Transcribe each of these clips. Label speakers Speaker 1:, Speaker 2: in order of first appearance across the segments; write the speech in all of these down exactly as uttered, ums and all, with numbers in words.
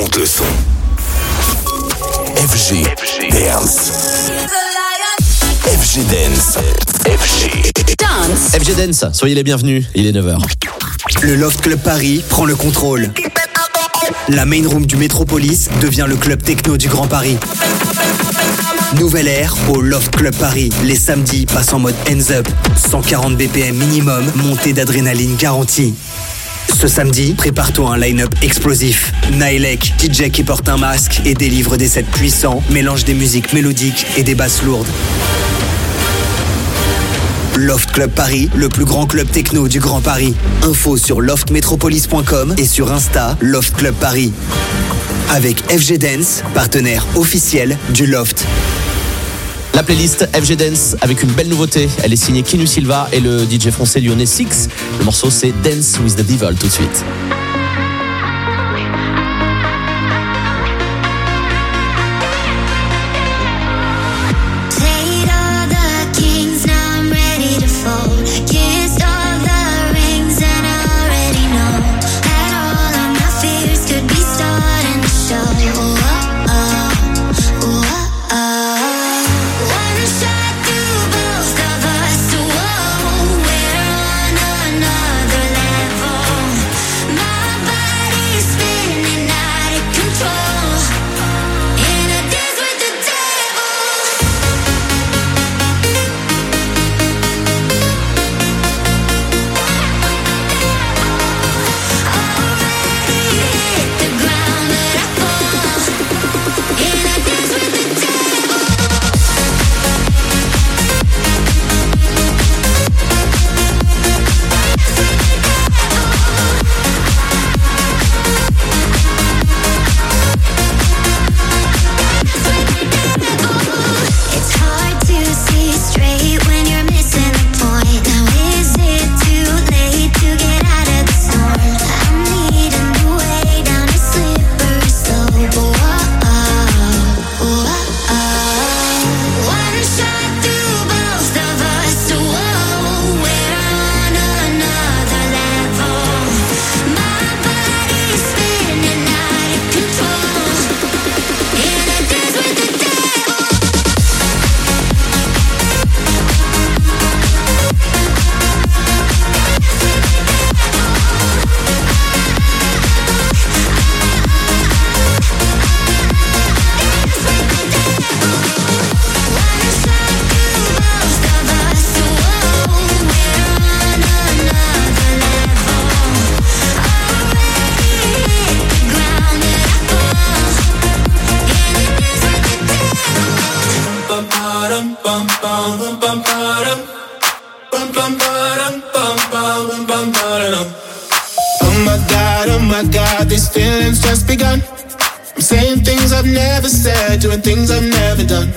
Speaker 1: monte le son. F G Dance. F G Dance. F G
Speaker 2: Dance.
Speaker 3: F G Dance, soyez les bienvenus, il est neuf heures.
Speaker 4: Le Loft Club Paris prend le contrôle. La main room du Métropolis devient le club techno du Grand Paris. Nouvelle ère au Loft Club Paris. Les samedis passent en mode hands up. cent quarante B P M minimum, montée d'adrénaline garantie. Ce samedi, prépare-toi un line-up explosif. Nailek, D J qui porte un masque et délivre des sets puissants, mélange des musiques mélodiques et des basses lourdes. Loft Club Paris, le plus grand club techno du Grand Paris. Info sur loft métropolis point com et sur Insta, Loft Club Paris. Avec F G Dance, partenaire officiel du Loft.
Speaker 3: La playlist F G Dance avec une belle nouveauté. Elle est signée Kinu Silva et le D J français lyonnais Six. Le morceau c'est Dance with the Devil tout de suite.
Speaker 5: Doing things I've never done.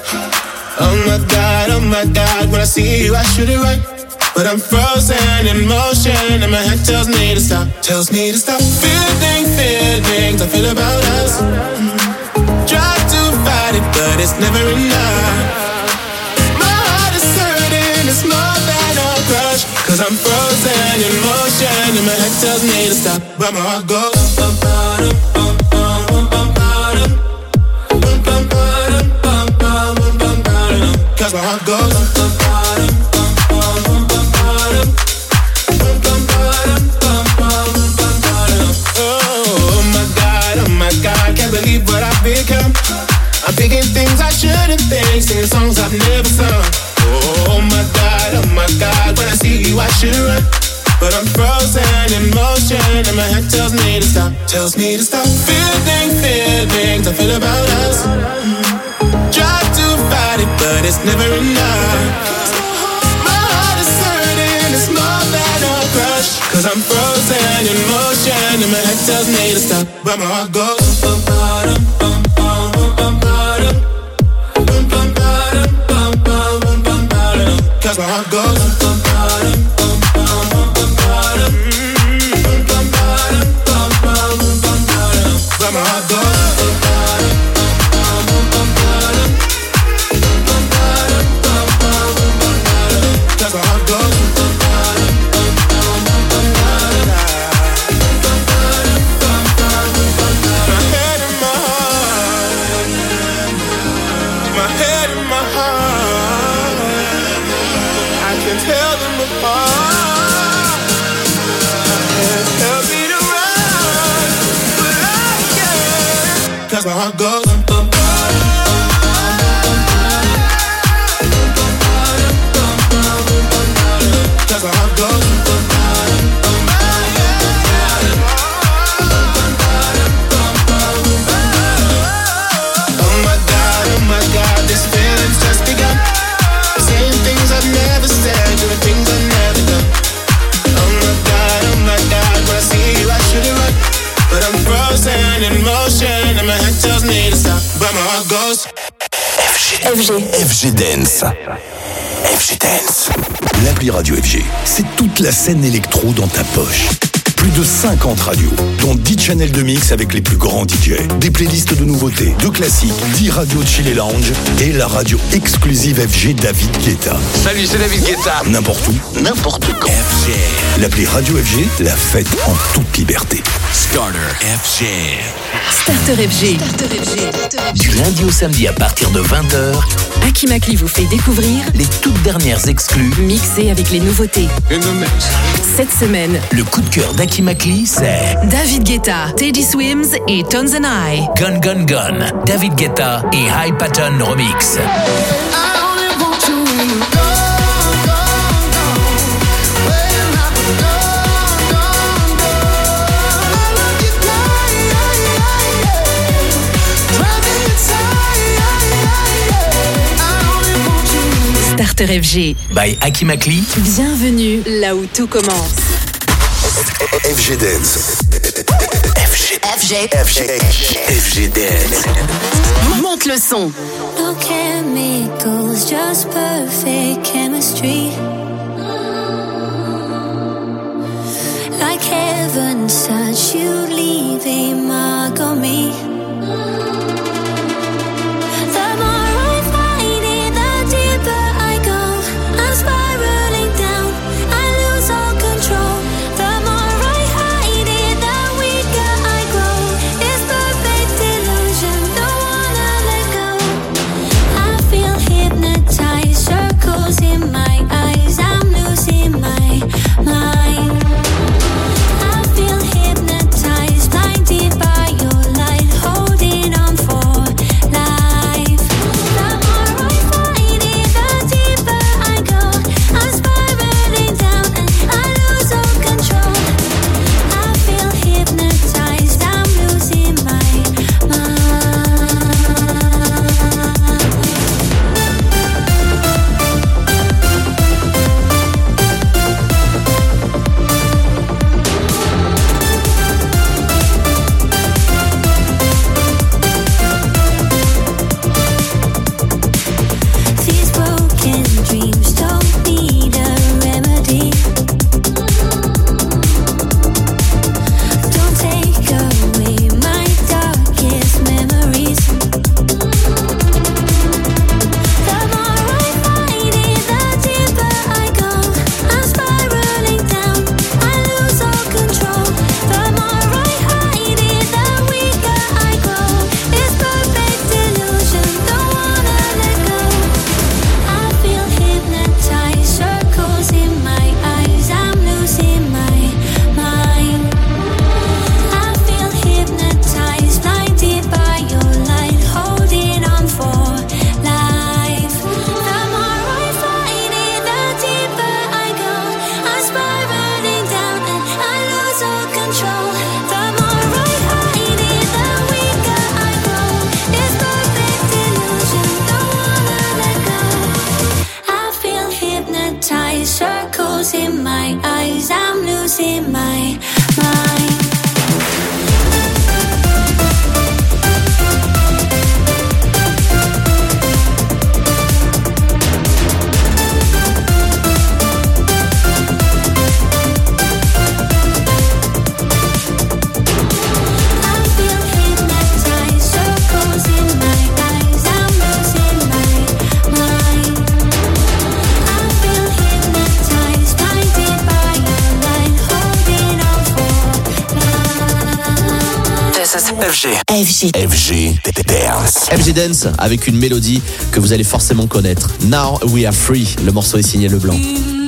Speaker 5: Oh my God, oh my God, when I see you I shoot it right, but I'm frozen in motion and my head tells me to stop, tells me to stop. Feeling, feelings I feel about us. Try to fight it, but it's never enough. My heart is hurting, it's more than a crush, cause I'm frozen in motion and my head tells me to stop, but my heart goes bum, bum, bum, bum, bum, bum. Cause my heart goes oh my God, oh my God, can't believe what I've become. I'm thinking things I shouldn't think, singing songs I've never sung. Oh my God, oh my God, when I see you I should run, but I'm frozen in motion and my head tells me to stop, tells me to stop. Feeling, feelings I feel about us. Try to fight it, but it's never enough. My heart is hurting, it's more than a crush, cause I'm frozen in motion and my head tells me to stop, but my heart goes bum, bum, bum, bum, bum, bum, bum, bum, bum, bum, bum, bum, cause my heart goes bum, bum, bum, bum, bum, bum, but my heart goes my head and my can tell them apart. Can't help me to run, but I can't. 'Cause my heart goes. Cause my heart goes. Oh my God, oh my God, this feeling's just begun. Saying things I've never said, doing things I've never done. Oh my God, oh my God, when I see you I should have run, but I'm frozen in motion and my head tells me to stop, but my heart goes.
Speaker 1: F G. F G Dance. F G Dance.
Speaker 2: L'appli Radio F G, c'est toute la scène électro dans ta poche. Plus de cinquante radios, dont dix channels de mix avec les plus grands D J. Des playlists de nouveautés, de classiques, dix radios chill et lounge et la radio exclusive F G David Guetta.
Speaker 6: Salut, c'est David Guetta.
Speaker 2: N'importe où, n'importe quand.
Speaker 1: F G.
Speaker 2: L'appli Radio F G, la fête en toute liberté.
Speaker 1: Starter F G.
Speaker 7: Starter F G. Starter F G.
Speaker 1: Du lundi au samedi à partir de vingt heures,
Speaker 7: Aki Makli vous fait découvrir
Speaker 1: les toutes dernières exclus.
Speaker 7: mixés avec les nouveautés.
Speaker 6: In the mix.
Speaker 7: Cette semaine,
Speaker 1: Le coup de cœur d'Aki Makli, c'est
Speaker 7: David Guetta, Teddy Swims et Tones and I.
Speaker 1: Gun Gun Gun, David Guetta et High Pattern Remix.
Speaker 7: Starter F G.
Speaker 1: By Aki Makli.
Speaker 7: Bienvenue là où tout commence.
Speaker 2: F G Dance.
Speaker 1: F G.
Speaker 7: F G.
Speaker 2: F G.
Speaker 1: F G Dance.
Speaker 7: Monte le son.
Speaker 8: No chemicals, just perfect chemistry. Like heaven's touch, you leave a mark on me. The more I find it, the deeper I go. I'm spiraling down, I lose all control. The more I hide it, the weaker I grow. It's perfect illusion, don't wanna let go. I feel hypnotized, circles in my eyes. I'm losing my mind. I feel hypnotized, blinded by your light, holding on for life. The more I find it, the deeper I go. I'm spiraling down and I lose all control. I feel hypnotized, I'm losing my mind. These broken dreams don't need a remedy. Don't take away my darkest memories. The more I find it, the deeper I go. I'm spiraling down, I lose all control. The more I hide it, the weaker I grow. It's perfect illusion, don't wanna let go. I feel hypnotized, circles in my eyes. I'm losing my mind. I feel hypnotized, blinded by your light, holding on for life. The more I find it, the deeper I go. I'm spiraling down and I lose all control. The more I hide it, the weaker I grow. It's perfect illusion, don't wanna let go. I feel hypnotized, circles in my eyes. I'm losing my mind. I feel hypnotized, circles in my eyes. I'm losing my mind. I feel hypnotized, blinded by your light, holding on for life.
Speaker 7: This is
Speaker 1: F G.
Speaker 7: F G.
Speaker 1: F G Dance.
Speaker 3: F G Dance avec une mélodie que vous allez forcément connaître. Now We Are Free. Le morceau est signé Leblanc.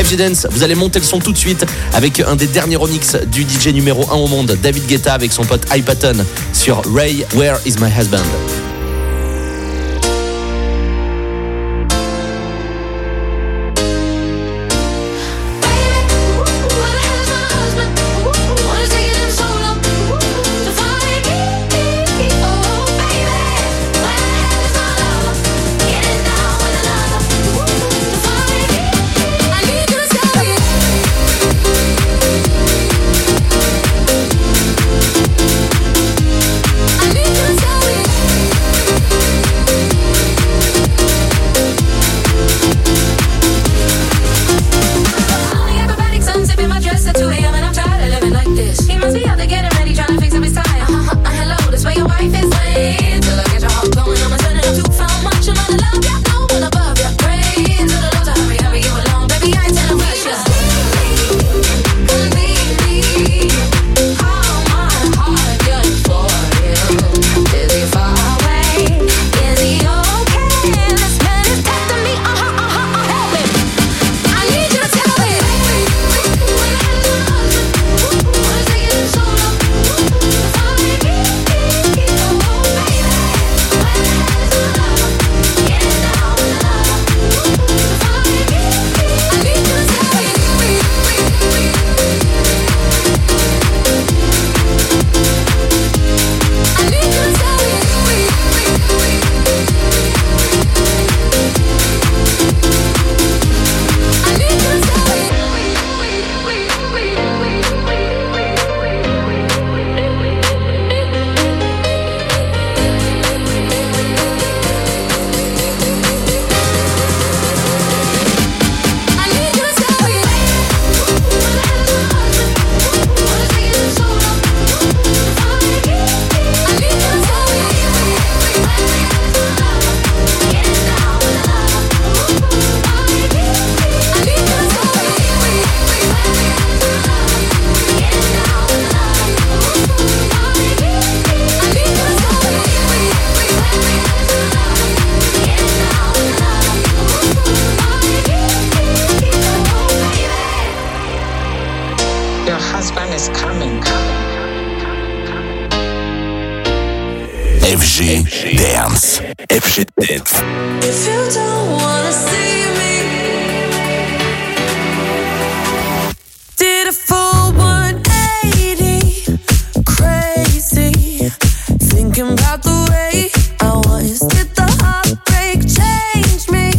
Speaker 3: F G Dance. Vous allez monter le son tout de suite avec un des derniers remix du D J numéro un au monde, David Guetta, avec son pote Hype Patton sur Ray, Where is my husband?
Speaker 1: F G Dance. F G Dance.
Speaker 8: If you don't wanna see me, did a full one eighty, crazy, thinking about the way I was. Did the heartbreak change me?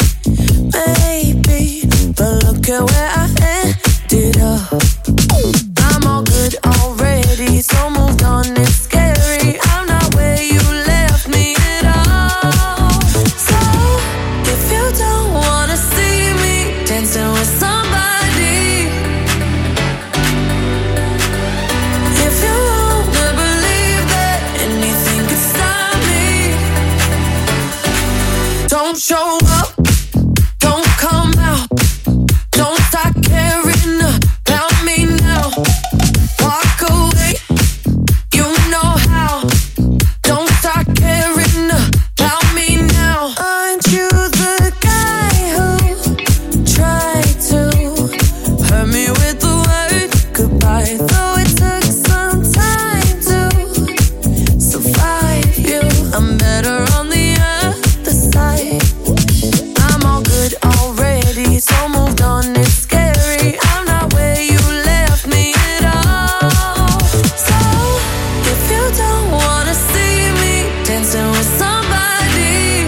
Speaker 8: Maybe, but look at where I ended up. I'm all good already, so moved on, it's scary. I'm not where you left me at all. So, if you don't wanna see me dancing with somebody, if you wanna believe that anything could stop me, don't show up, don't come out, don't start caring about me now. Walk away, you know how. Don't start caring about me now. Aren't you the guy who tried to hurt me with the word goodbye? Though it took some time to survive you, I'm better on the other side. I'm all good already, so moved on, it's scary. I'm not where you left me at all. So, if you don't wanna see me dancing with somebody,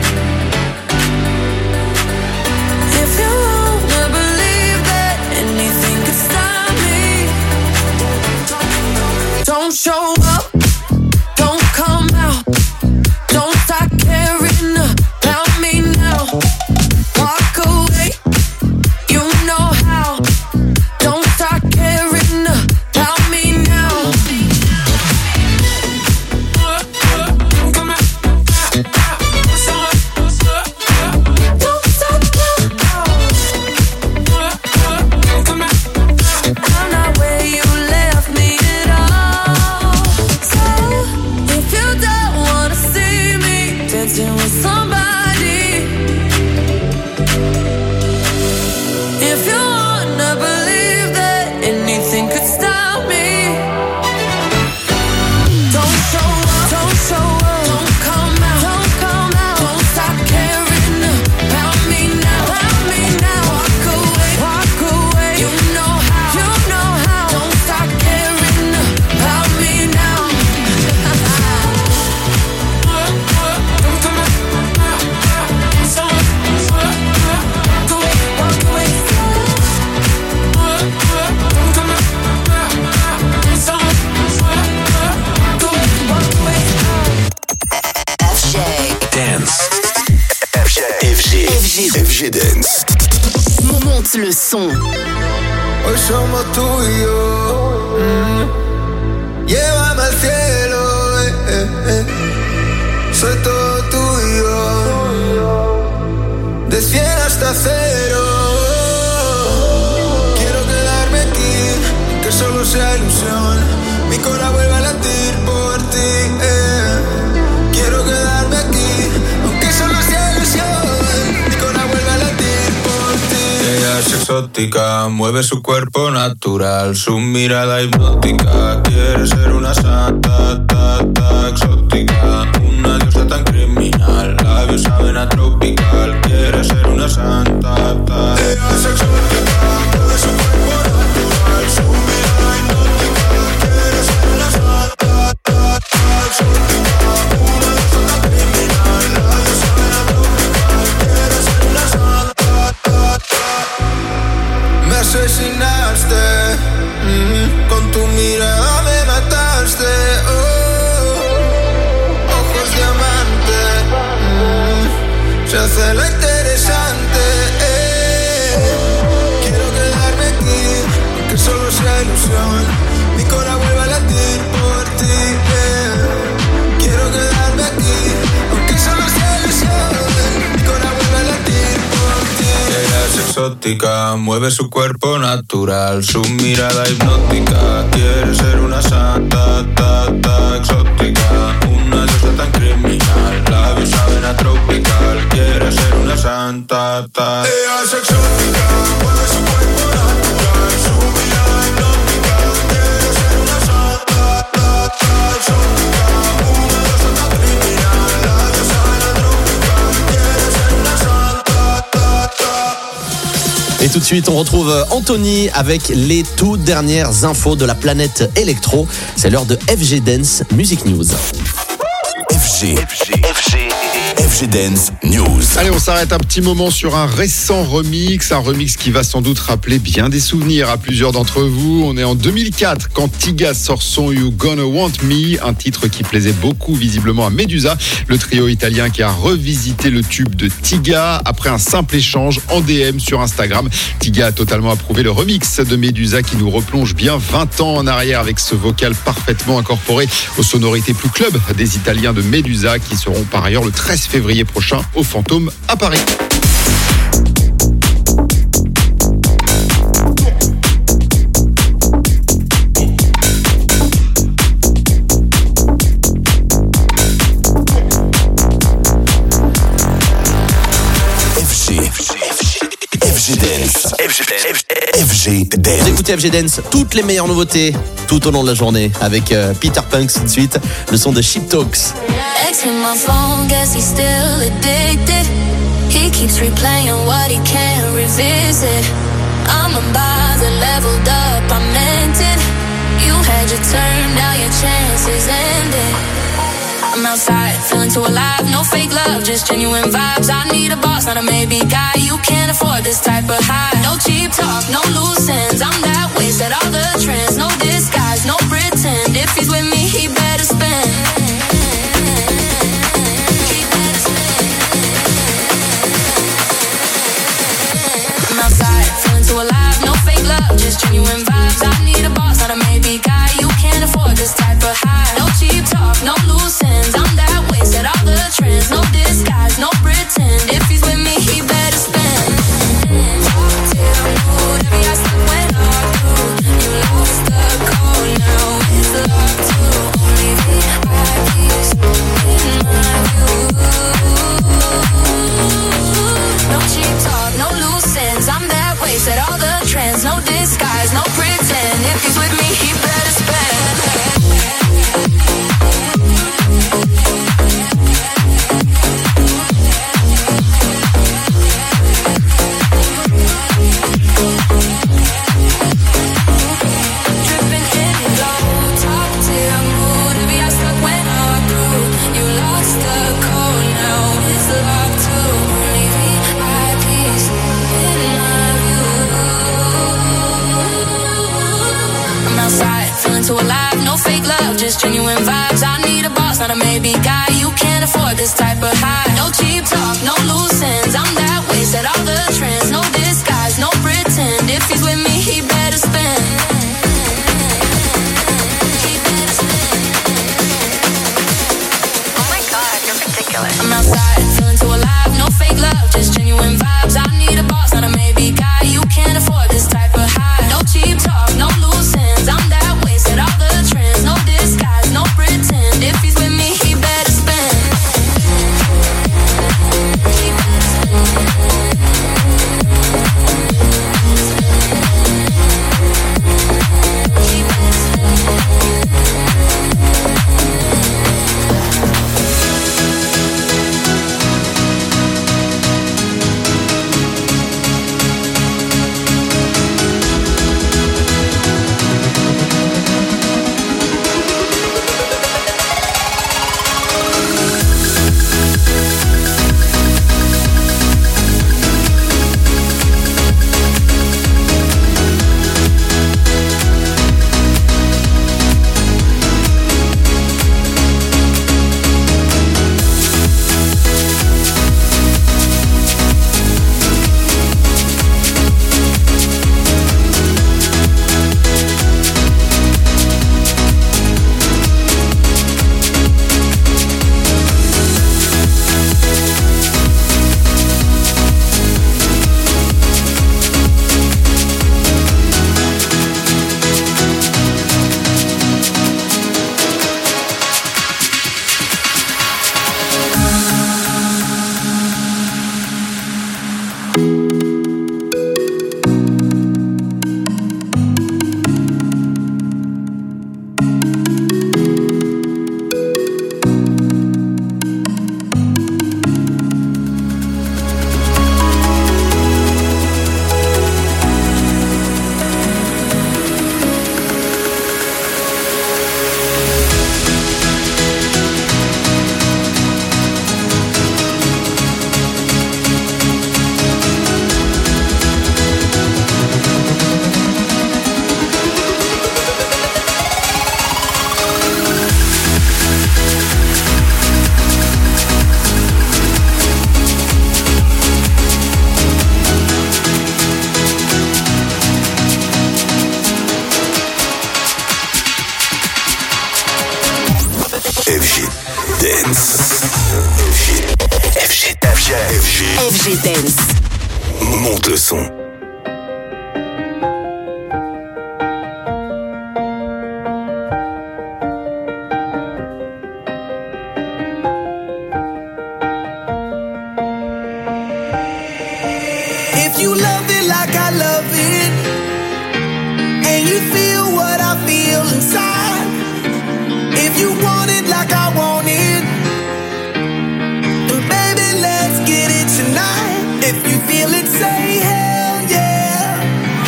Speaker 8: if you wanna believe that anything could stop me, don't show up, don't come out, don't start caring about me now. Walk away, you know how. Don't start caring about me now. Don't stop now. I'm not where you left me at all.
Speaker 7: G.
Speaker 2: F G Dance.
Speaker 7: Monte le son.
Speaker 6: Hoy somos tú y yo. Mm. Llévame al cielo, eh, eh, eh. Soy todo tuyo. De cien hasta cero. Quiero quedarme aquí, que solo sea ilusión. Mi corazón vuelve a latir por ti. Eh. Quiero quedarme aquí, aunque solo sea ilusión. Mi corazón vuelve a latir por ti. Ella es exótica, mueve su cuerpo natural, su mirada hipnótica. Quiere ser una santa, ta, ta, exótica. Una diosa tan criminal, labios saben a tropical. Quiere ser una santa, ta. Ella es exótica, mueve su cuerpo natural, su mirada hipnótica. Quiere ser una santa, ta, ta, exótica. Una diosa tan criminal, labios saben a tropical. Quiere ser una santa, ta, ta. Me asesinaste, mm, con tu mirada me mataste, oh. Ojos diamante, mm, se hace lo interesante, eh. Quiero quedarme aquí, aunque solo sea ilusión. Mi corazón vuelve a latir por ti, eh. Quiero quedarme aquí, aunque solo sea ilusión. Mi corazón vuelve a latir por ti. Ella es exótica, mueve su cuerpo natural, su mirada hipnótica. Quiere ser una santa, ta, ta, exótica. Una diosa tan criminal, labios saben a tropical. Quiere ser una santa, ta. Ella es exótica, mueve su cuerpo natural, su mirada hipnótica. Quiere ser una santa, ta, ta, exótica. Una diosa tan criminal, labios saben a tropical. Quiere ser una santa, ta, ta.
Speaker 3: Et tout de suite, on retrouve Anthony avec les toutes dernières infos de la planète électro. C'est l'heure de F G Dance Music News.
Speaker 2: F G. F G. F G. F G Dance News.
Speaker 9: Allez, on s'arrête un petit moment sur un récent remix, un remix qui va sans doute rappeler bien des souvenirs à plusieurs d'entre vous. On est en deux mille quatre quand Tiga sort son You Gonna Want Me, un titre qui plaisait beaucoup visiblement à Medusa, le trio italien qui a revisité le tube de Tiga après un simple échange en D M sur Instagram. Tiga a totalement approuvé le remix de Medusa qui nous replonge bien vingt ans en arrière avec ce vocal parfaitement incorporé aux sonorités plus club des Italiens de Medusa qui seront par ailleurs le treize février prochain au Fantôme à Paris.
Speaker 2: F G. F G Dance. F G, F G Dance.
Speaker 3: Vous écoutez F G Dance, toutes les meilleures nouveautés tout au long de la journée avec euh, Peter Punks tout de suite, le son de Sheep Talks.
Speaker 8: Ex in my phone, guess he's still addicted. He keeps replaying what he can't revisit. I'm unbothered, leveled up, I meant it. You had your turn, now your chance is ended. I'm outside, feeling too alive, no fake love, just genuine vibes. I need a boss, not a maybe guy. You can't afford this type of high. No cheap talk, no loose ends. I'm that way, set all the trends. No disguise, no pretend. If he's with me, he better spend. He better spend. I'm outside, feeling too alive, no fake love, just genuine vibes. I need a boss, not a maybe guy. You can't afford this type of high. No cheap talk, no loose ends. I'm that way, set all the trends. No disguise, no pretend. If he's with me, he better spend. Whatever I said went all through. You lost the code, now it's locked to only V I Ps in my view. No cheap talk, no loose ends. I'm that way, set all the trends. No disguise, no pretend. If he's with me, he better spend. Too alive, no fake love, just genuine vibes. I need a boss, not a maybe guy. You can't afford this type of high. No cheap talk, no loose ends. I'm that way, waste at all the trends. No disguise, no pretend. If he's with me, he better spend. I'm outside, feeling too alive, no fake love, just genuine vibes. I need a boss, not a maybe guy. You can't afford this type of high. No cheap talk, no loose ends. I'm that way, set all the trends. No disguise, no pretend. If he's with me, he better spend. He better spend. He better spend.
Speaker 7: F G Dance.
Speaker 2: Monte le son.
Speaker 6: If you love it like I love it, and you feel what I feel inside, if you want it like I want it, then baby, let's get it tonight. If you feel it, say hell yeah.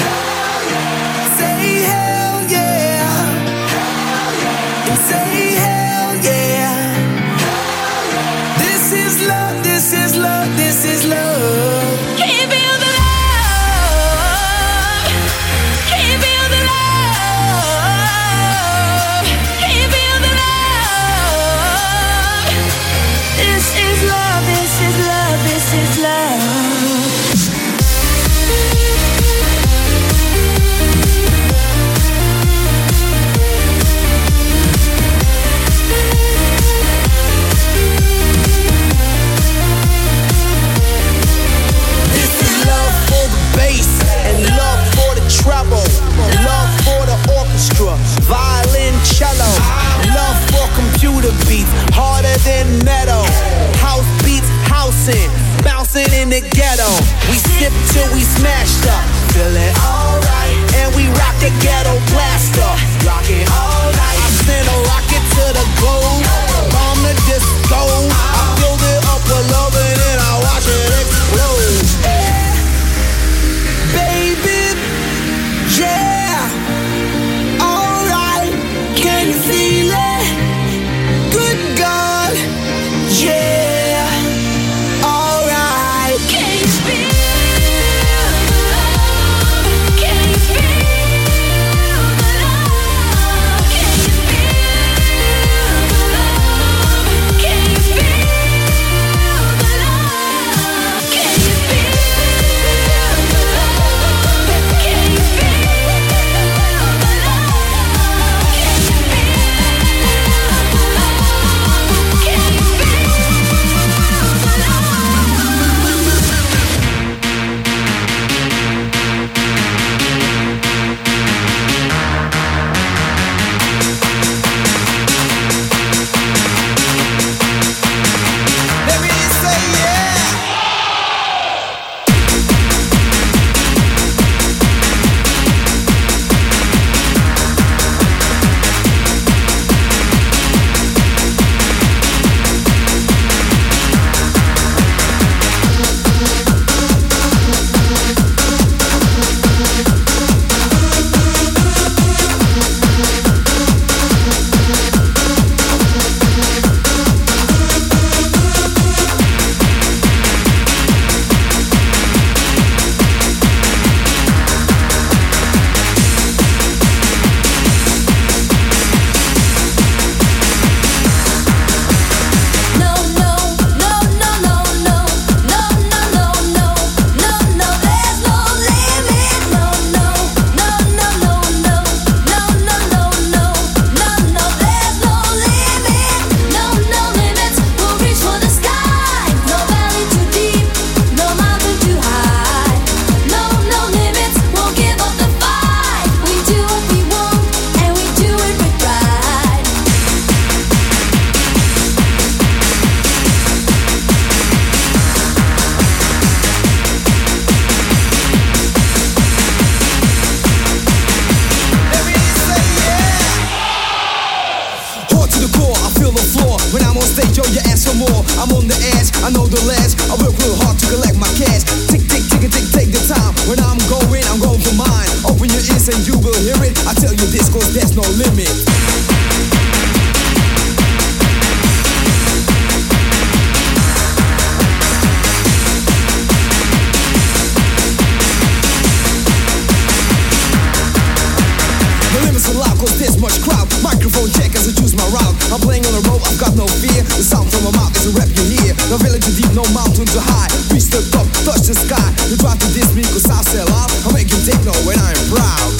Speaker 6: Say hell yeah. And say hell yeah. This is love, this is love, this is love.
Speaker 8: Can you feel the love? Can you feel the love? Can you feel the love? This is love, this is love, this is love.
Speaker 6: This is love for the bass and love for the treble, love for the orchestra, violin, cello, love for computer beats, harder than metal, house beats, housing, bouncing in the ghetto. We sip till we smashed up, feeling alright, and we rock the ghetto blaster, rocking all night. I send a rocket to the globe, bomb the disco. I build it up with love and then I watch it explode. Baby, yeah, alright, can you feel it? Good God, yeah, alright.
Speaker 8: Can you feel the love?
Speaker 10: to the core, I feel the floor. When I'm on stage, yo, you ask for more. I'm on the edge, I know the ledge. I work real hard to collect my cash. Tick, tick, tick, tick, take the time. When I'm going, I'm going for mine. Open your ears and you will hear it. I tell you this, cause there's no limit. There's much crowd, microphone check as I choose my route. I'm playing on the road, I've got no fear. The sound from my mouth is a rap you hear. No village too deep, no mountain too high. Reach the top, touch the sky. You try to diss me cause I sell out. I make you take no when I'm proud.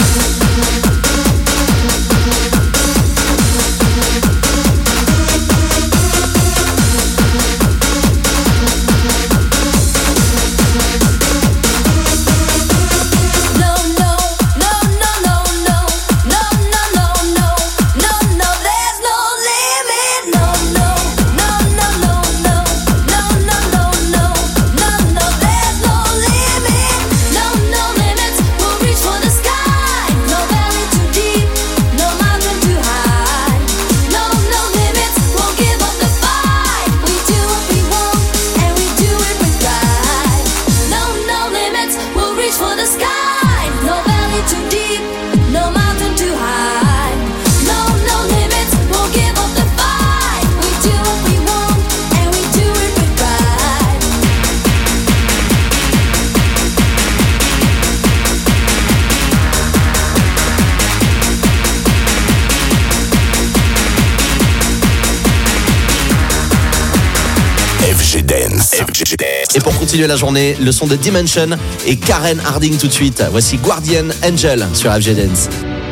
Speaker 3: Et pour continuer la journée, le son de Dimension et Karen Harding tout de suite. Voici Guardian Angel sur F G Dance.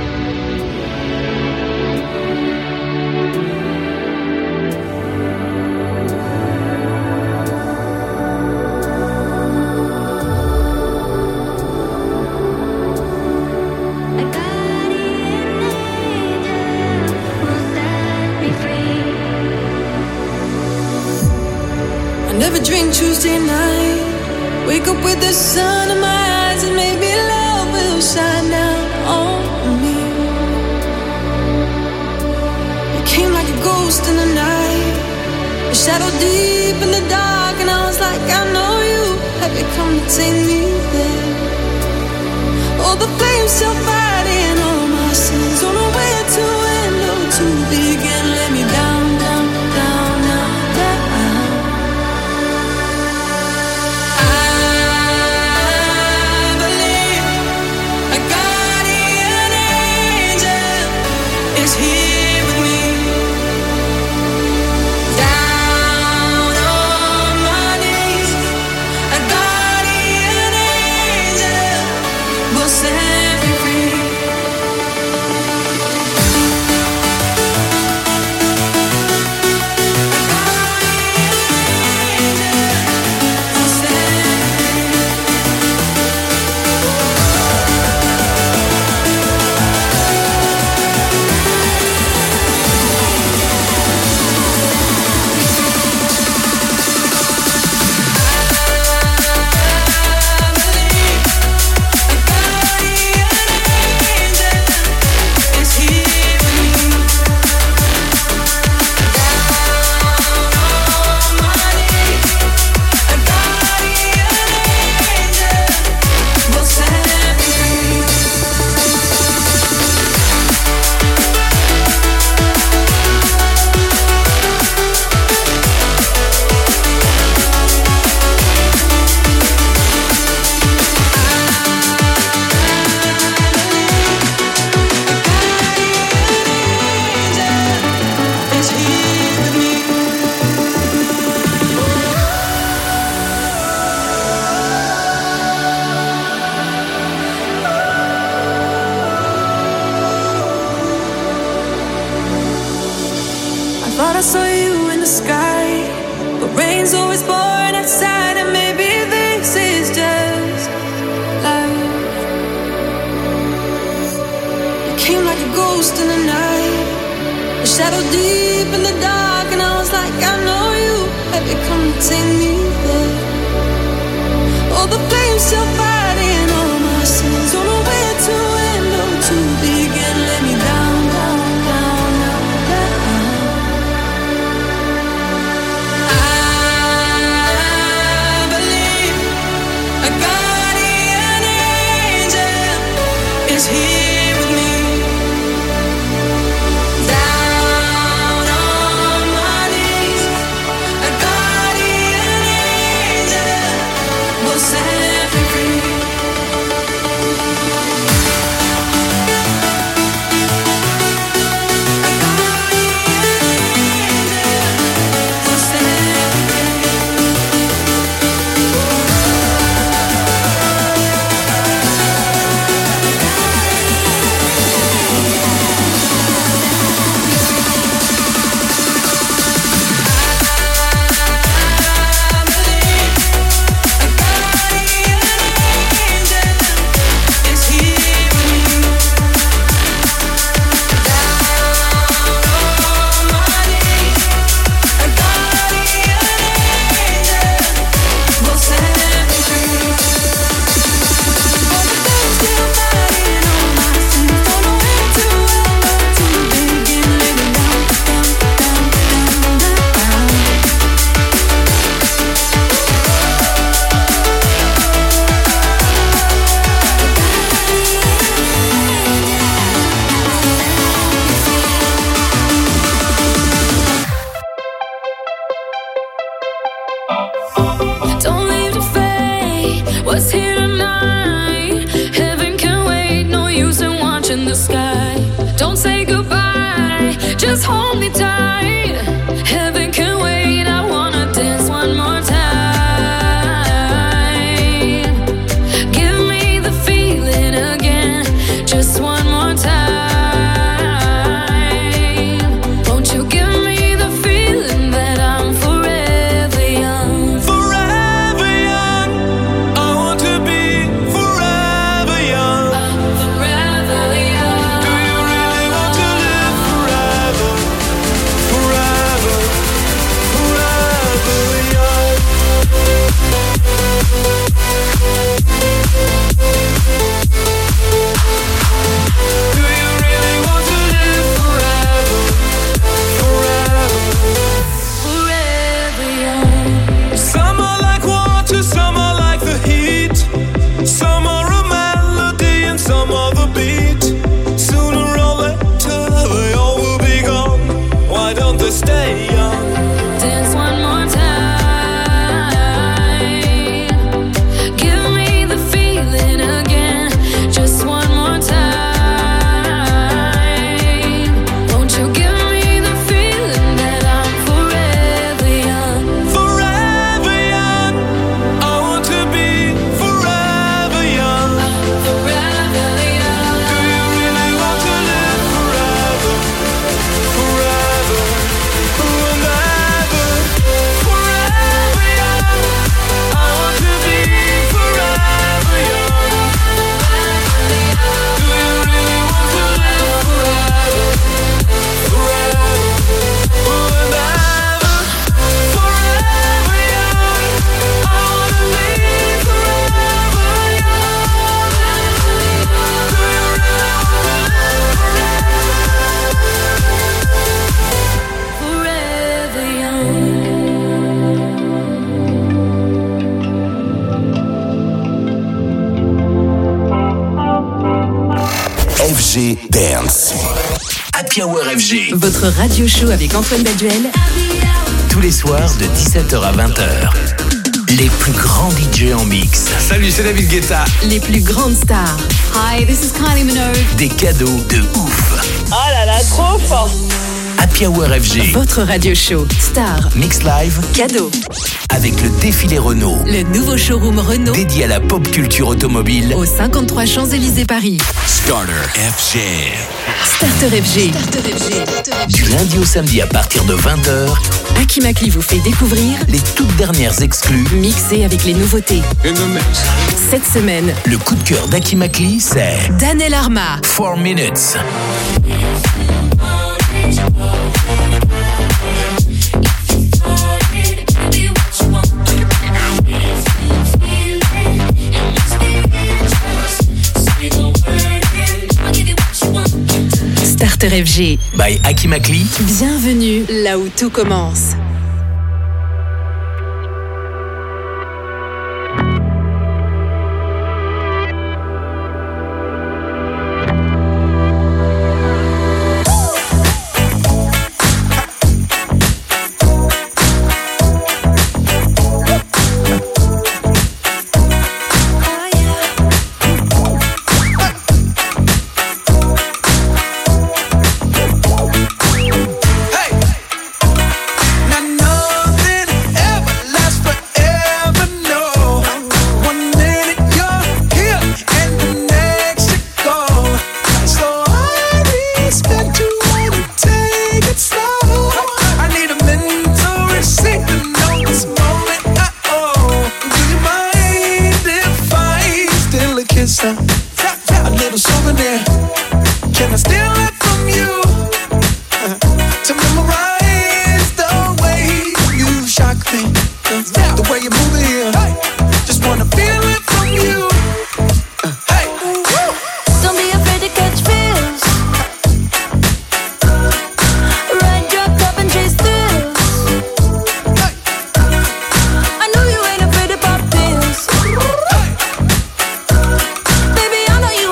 Speaker 11: Never drink Tuesday night. Wake up with the sun in my eyes, and maybe love will shine down on me. You came like a ghost in the night, a shadow deep in the dark, and I was like, I know you. Have you come to take me there? All the flames still fighting, all my sins on the way to end or to begin. Let me down, down, down, down, down. Here with me, down on my knees, a guardian angel will set me free. Thought I saw you in the sky, but rain's always pouring outside, and maybe this is just life. You came like a ghost in the night, a shadow deep in the dark, and I was like, I know you. Have you come to take me there? All the flames still fighting, all my sins on the way to end or to begin. Let me down, down, down, down, down.
Speaker 8: Just hold me tight. Heaven can wait. I wanna dance one more time. Give me the feeling again. Just one more time. Won't you give me the feeling that I'm forever young?
Speaker 5: Forever young. I want to be forever young.
Speaker 8: Forever young.
Speaker 5: Do you really want to live forever? Forever, forever young. Do you really want to live forever? Forever,
Speaker 8: Forever young.
Speaker 5: some are like water, some are like the heat. Some are a melody and some are the beat. Sooner or later they all will be gone. Why don't they stay young?
Speaker 8: Dance one more time. Give me the feeling again. Just one more time. Won't you give me the feeling that I'm forever young?
Speaker 5: Forever young. I want to be forever young.
Speaker 8: Forever young.
Speaker 5: Do you really want to live forever? Forever, and ever. Forever young. I want to be forever young. Do you really want to live forever? Forever, and ever. Forever young. I want to be forever young. Do you really want to live
Speaker 8: Forever young.
Speaker 1: F G Dance. Happy Hour F G.
Speaker 7: Votre radio show avec Antoine Baduel.
Speaker 1: Tous les soirs de dix-sept heures à vingt heures. Les plus grands D J en mix.
Speaker 12: Salut, c'est David Guetta.
Speaker 7: Les plus grandes stars.
Speaker 13: Hi, this is Kylie Minogue.
Speaker 1: Des cadeaux de ouf.
Speaker 13: Oh là là, trop fort.
Speaker 1: Happy Hour F G.
Speaker 7: Votre radio show. Star.
Speaker 1: Mix live.
Speaker 7: Cadeau.
Speaker 1: Avec le défilé Renault.
Speaker 7: Le nouveau showroom Renault.
Speaker 1: Dédié à la pop culture automobile.
Speaker 7: Au cinquante-trois Champs-Élysées Paris.
Speaker 1: Starter F G.
Speaker 7: Starter F G.
Speaker 1: Du lundi au samedi à partir de vingt heures.
Speaker 7: Aki Makli vous fait découvrir
Speaker 1: les toutes dernières exclus.
Speaker 7: Mixées avec les nouveautés. Cette semaine,
Speaker 1: le coup de cœur d'Aki Makli, c'est
Speaker 7: Daniel Arma.
Speaker 1: four minutes.
Speaker 7: Starter F G.
Speaker 1: By Aki Makli.
Speaker 7: Bienvenue là où tout commence.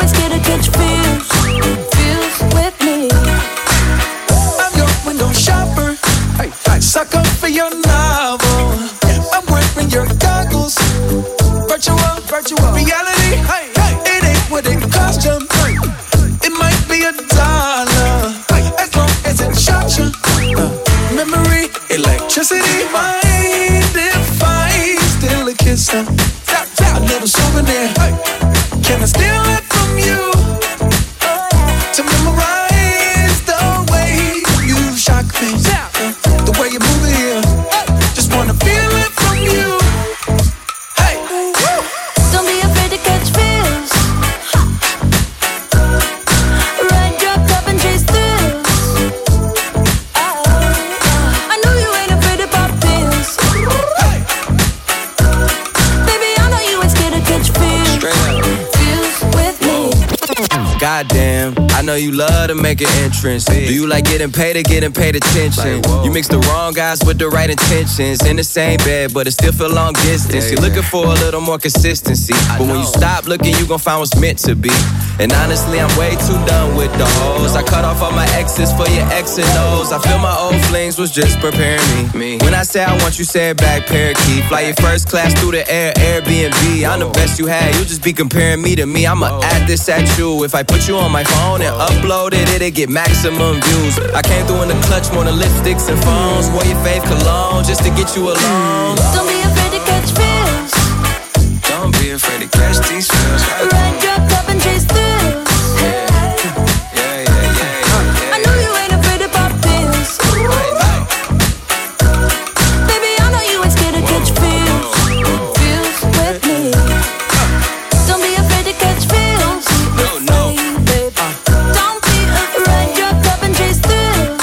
Speaker 6: Shop
Speaker 12: goddamn, I know you love to make an entrance. Do you like getting paid or getting paid attention? You mix the wrong guys with the right intentions. In the same bed, but it still feel long distance. You're looking for a little more consistency, but when you stop looking, you gon' find what's meant to be. And honestly, I'm way too done with the hoes. I cut off all my exes for your X and O's. I feel my old flings was just preparing me. When I say I want you, say it back, parakeet. Fly your first class through the air, Airbnb. I'm the best you had, you just be comparing me to me. I'ma add this at you. If I put you on my phone and upload it, it'll get maximum views. I came through in the clutch more than lipsticks and phones. Wore your fave cologne just to get you alone.
Speaker 8: Don't be afraid to catch feels.
Speaker 12: Don't be afraid to catch these feels.
Speaker 8: Ride your cup and chase through. I know you ain't afraid to pop pills. Baby, I know you ain't scared to catch feels. Feels with me. Don't be afraid to catch feels. No, no. Don't be afraid. Ride your cup and chase through.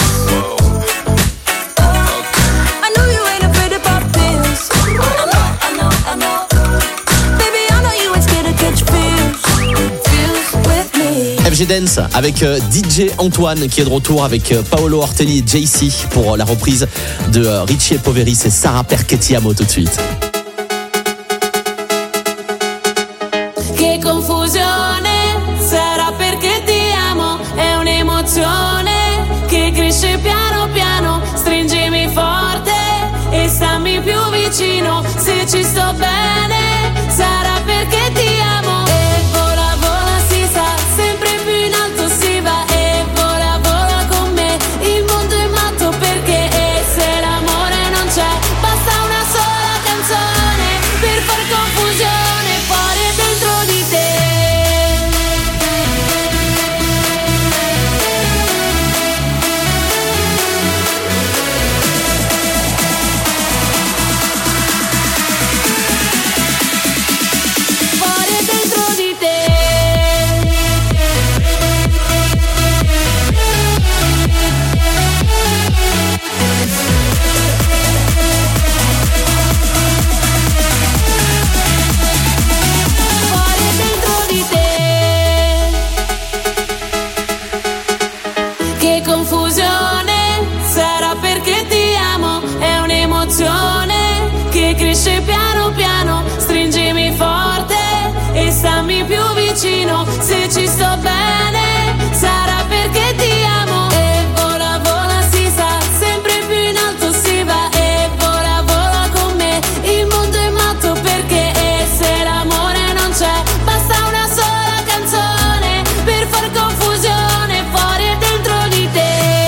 Speaker 8: I know you ain't afraid to pop pills. I know, I know, I know. Baby, I know you ain't scared to catch feels. Feels with me.
Speaker 3: F G Dance avec euh, D J Antoine qui est de retour avec euh, Paolo Ortelli et J C pour euh, la reprise de euh, Richie Poveri. C'est Sarah Perché-Ti-Amo tout de suite.
Speaker 11: Che confusione, sarà perché ti amo, è un'emozione che cresce piano piano, stringimi forte e stammi più vicino, se ci sto bene, sarà perché ti amo. E vola vola si sa, sempre più in alto si va, e vola vola con me, il mondo è matto perché, e se l'amore non c'è, basta una sola canzone per far confusione fuori e dentro di te. Fuori e dentro di te. Fuori e dentro di te. Che confusione, sarà perché ti amo, è un'emozione che cresce piano piano, stringimi forte e stammi più vicino, se ci sto bene, sarà perché ti amo. E vola vola si sa, sempre più in alto si va, e vola vola con me, il mondo è matto perché, e se l'amore non c'è, basta una sola canzone per far confusione fuori e dentro di te.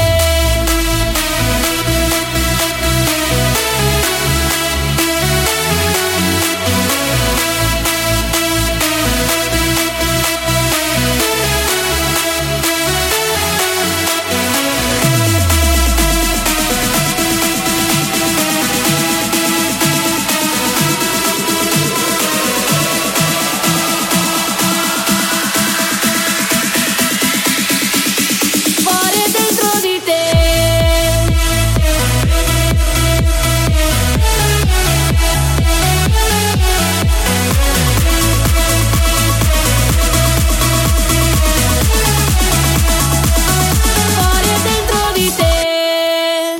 Speaker 11: Fuori e dentro di te. Fuori e dentro di te.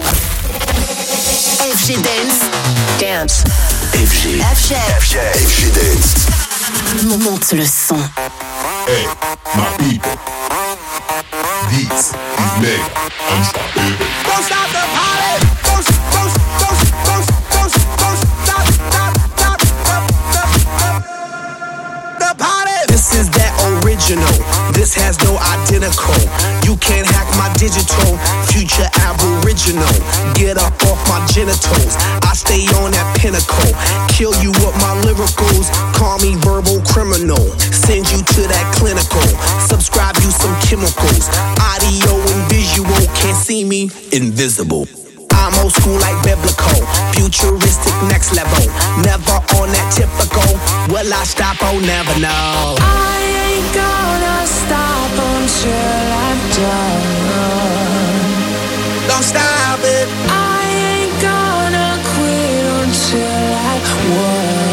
Speaker 7: F G Dance. Dance.
Speaker 2: F G.
Speaker 7: F G.
Speaker 2: F G. F G Dance.
Speaker 7: Monte le son.
Speaker 5: Hey, my people. This is mega unstoppable.
Speaker 10: Don't stop the party. Don't, don't, don't, don't, don't, don't stop, stop, stop, stop, stop, the party. This is that original. This has no identical. You can't hack my digital. Future aboriginal. Get up off my genitals. I stay on that pinnacle. Kill you with my lyricals. Call me verbal criminal. Send you to that clinical. Subscribe you some chemicals. Audio and visual. Can't see me. Invisible. I'm old school like biblical. Futuristic next level. Never on that typical. Will I stop? Oh, never know.
Speaker 11: I ain't gonna stop until I'm done.
Speaker 10: Don't stop it.
Speaker 11: I ain't gonna quit until I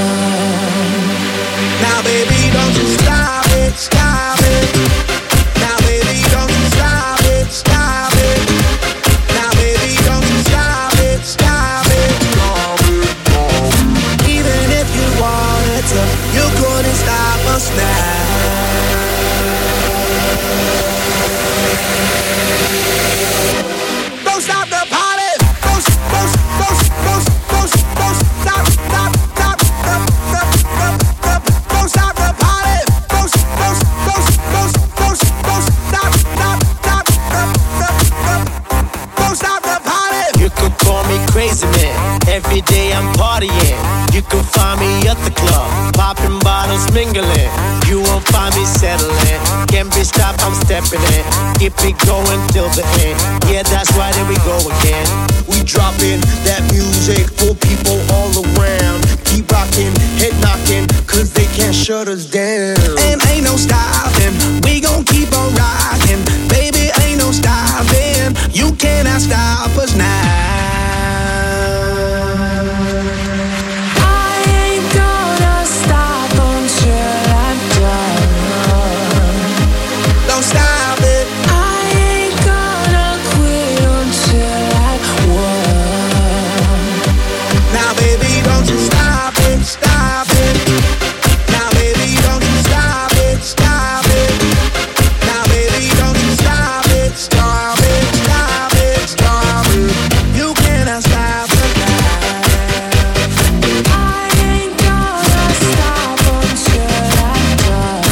Speaker 11: won.
Speaker 10: Now, baby, don't you stop it. Stop it. Now,
Speaker 14: crazy man. Every day I'm partying. You can find me at the club, popping bottles, mingling. You won't find me settling. Can't be stopped, I'm stepping in. Keep it going till the end. Yeah, that's right, here we go again. We dropping that music for people all around. Keep rocking, head knocking, cause they can't shut us down.
Speaker 10: And ain't no stopping, we gon' keep on rocking. Baby, ain't no stopping, you cannot stop us now. Stop it. I ain't gonna quit until I won. Now baby, don't you stop it, stop it. Now baby, don't you stop it, stop it. Now baby, don't you stop it, stop it, stop it, stop it. You cannot stop it now. I ain't gonna stop until I'm done.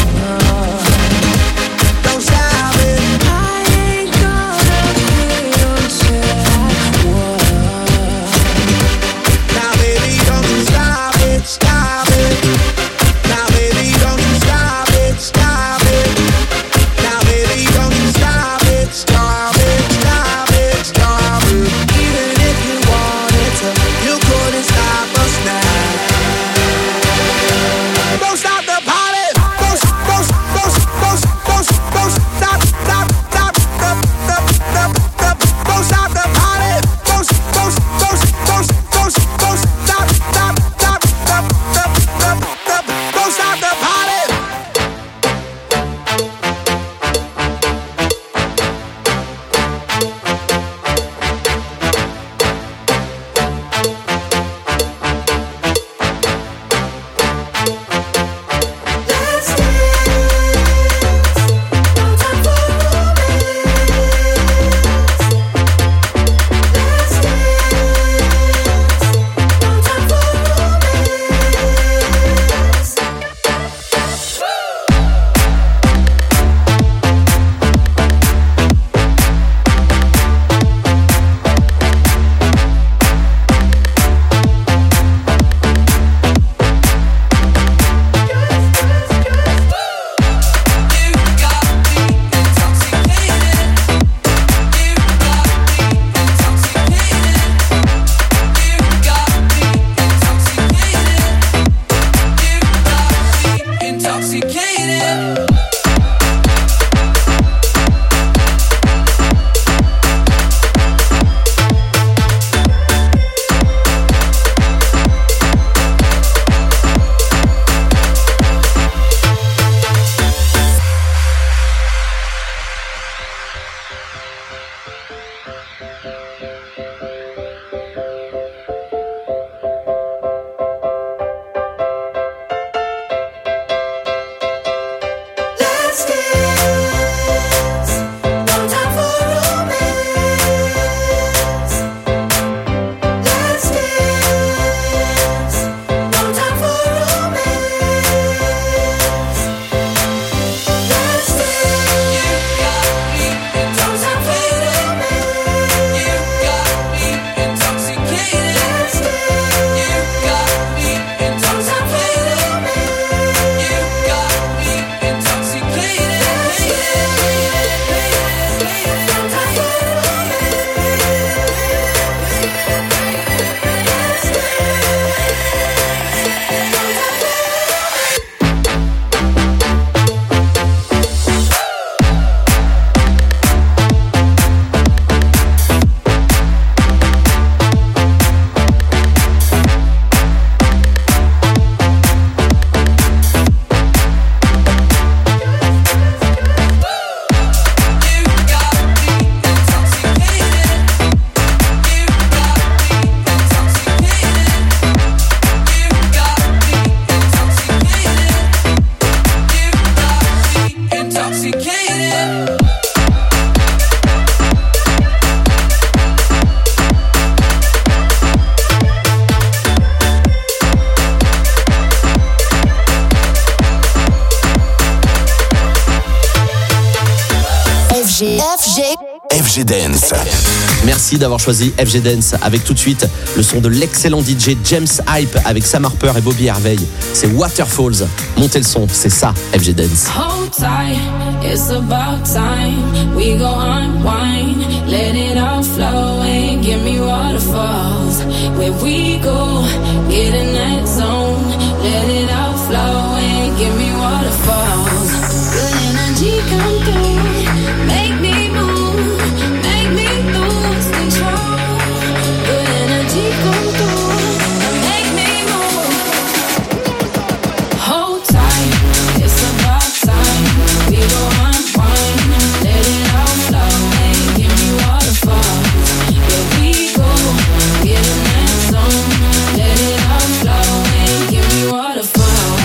Speaker 1: F G Dance.
Speaker 3: Merci d'avoir choisi F G Dance avec tout de suite le son de l'excellent D J James Hype avec Sam Harper et Bobby Hervey. C'est Waterfalls. Montez le son, c'est ça F G Dance.
Speaker 11: Hold tight, it's about time. We go unwind, let it all flow and give me waterfalls. Where we go, get in that zone, let it all flow and give me waterfalls. Good energy come through, make me move, make me lose control. Good energy come through, make me move. Hold tight, it's about time. We go unwind, let it all flow and give me waterfalls. Where we go, get in that zone, let it all flow and give me waterfalls.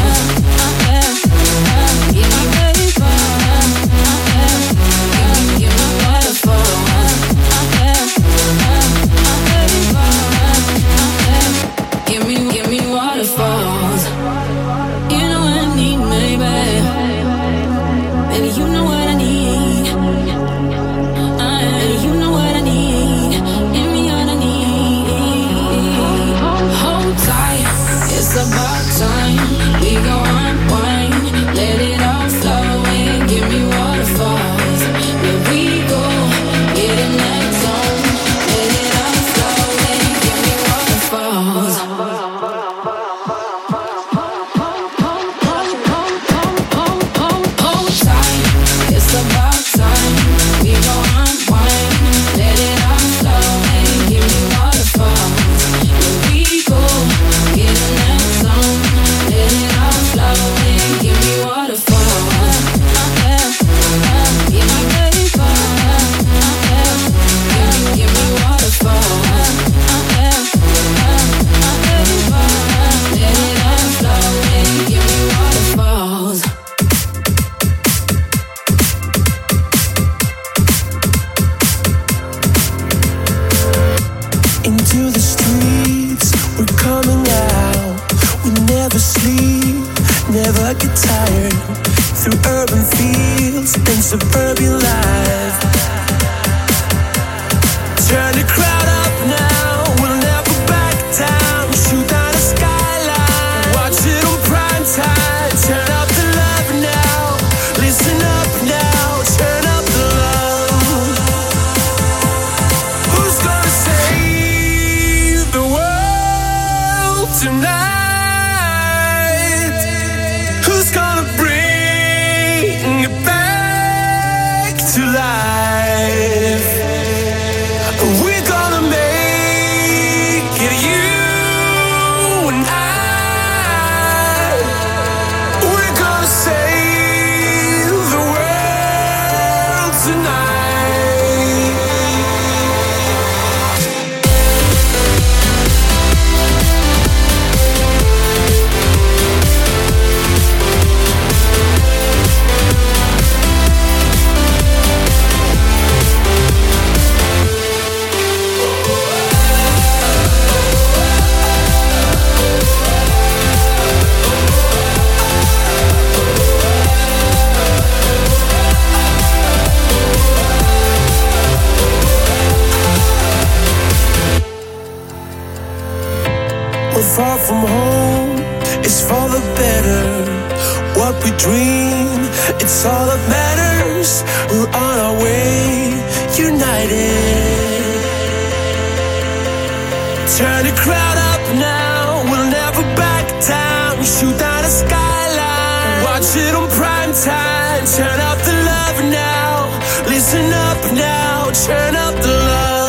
Speaker 15: Far from home, it's for the better. What we dream, it's all that matters. We're on our way, united. Turn the crowd up now, we'll never back down. Shoot down the skyline, watch it on prime time. Turn up the love now, listen up now, turn up the love.